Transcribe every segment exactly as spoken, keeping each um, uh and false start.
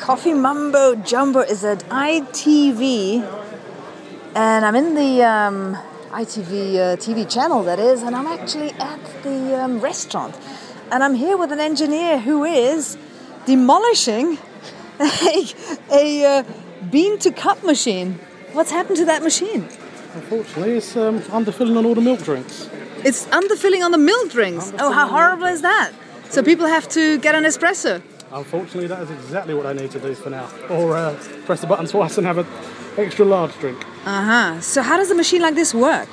Coffee Mumbo Jumbo is at I T V, and I'm in the um, I T V uh, T V channel, that is, and I'm actually at the um, restaurant, and I'm here with an engineer who is demolishing a, a uh, bean-to-cup machine. What's happened to that machine? Unfortunately, it's um, underfilling on all the milk drinks. It's underfilling on the milk drinks? Oh, how horrible is that? So people have to get an espresso? Unfortunately, that is exactly what they need to do for now. Or uh, press the button twice and have an extra large drink. Uh-huh. So how does a machine like this work?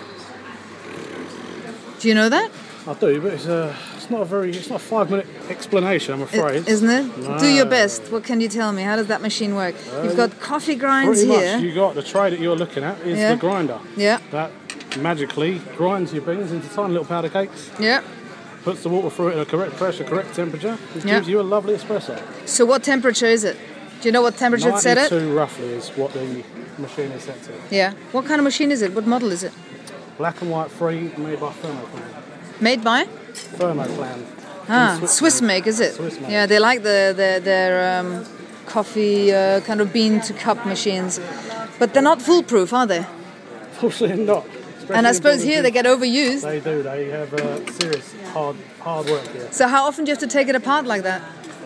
Do you know that? I do, but it's, uh, it's not a very, it's not a five-minute explanation, I'm afraid. It, isn't it? No. Do your best. What can you tell me? How does that machine work? Uh, You've got coffee grinds pretty here. Much. You got the tray that you're looking at is yeah. the grinder. Yeah. That magically grinds your beans into tiny little powder cakes. Yeah. Puts the water through it at a correct pressure, correct temperature. It yeah. gives you a lovely espresso. So what temperature is it? Do you know what temperature it's set at? ninety-two roughly is what the machine is set to. Yeah. What kind of machine is it? What model is it? Black and white free, made by Thermoplan. Made by? Thermoplan. Ah, Swiss, Swiss make, is it? Swiss make. Yeah, they like the, the, their um, coffee uh, kind of bean-to-cup machines. But they're not foolproof, are they? Fortunately not. And I suppose here they get overused. They do. They have uh, serious hard hard work here. So how often do you have to take it apart like that?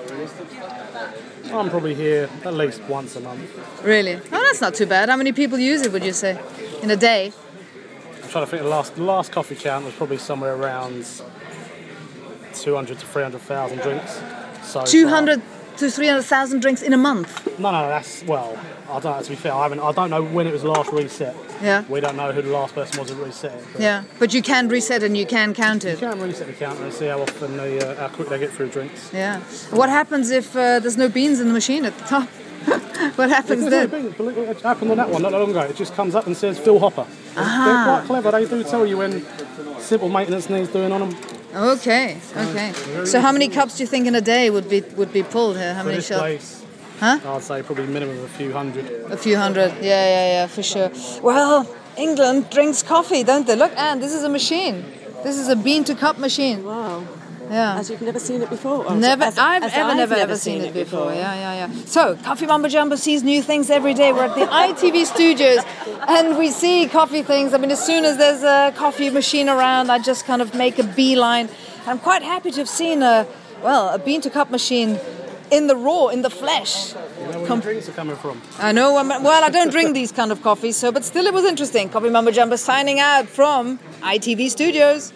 I'm probably here at least once a month. Really? Oh, that's not too bad. How many people use it, would you say, in a day? I'm trying to think. The last the last coffee count was probably somewhere around two hundred to three hundred thousand drinks. So two hundred to three hundred thousand drinks in a month? No, no, that's well. I don't know. To be fair, I haven't. I don't know when it was last reset. Yeah. We don't know who the last person was who reset it. But yeah, but you can reset and you can count it. You can reset the counter and see how often they, uh, how quick they get through drinks. Yeah. What happens if uh, there's no beans in the machine at the top? What happens then? No beans. It happened on that one not long ago. It just comes up and says Phil Hopper. Ah. They're quite clever. They do tell you when simple maintenance needs doing on them. Okay. Okay. So how many cups do you think in a day would be would be pulled here? How For many this shots? place, Huh? I'd say probably minimum of a few hundred. A few hundred, yeah, yeah, yeah, for sure. Well, England drinks coffee, don't they? Look, Anne, this is a machine. This is a bean-to-cup machine. Wow. Yeah. As you've never seen it before? Or Never, as, I've as ever, I've never, never ever seen, seen it before. before. Yeah, yeah, yeah. So, Coffee Mumbo Jumbo sees new things every day. We're at the I T V studios, and we see coffee things. I mean, as soon as there's a coffee machine around, I just kind of make a beeline. I'm quite happy to have seen a, well, a bean-to-cup machine in the raw, in the flesh. You know where Com- the drinks are coming from? I know. I'm, well, I don't drink these kind of coffees, so but still, it was interesting. Coffee Mumbo Jumbo signing out from I T V Studios.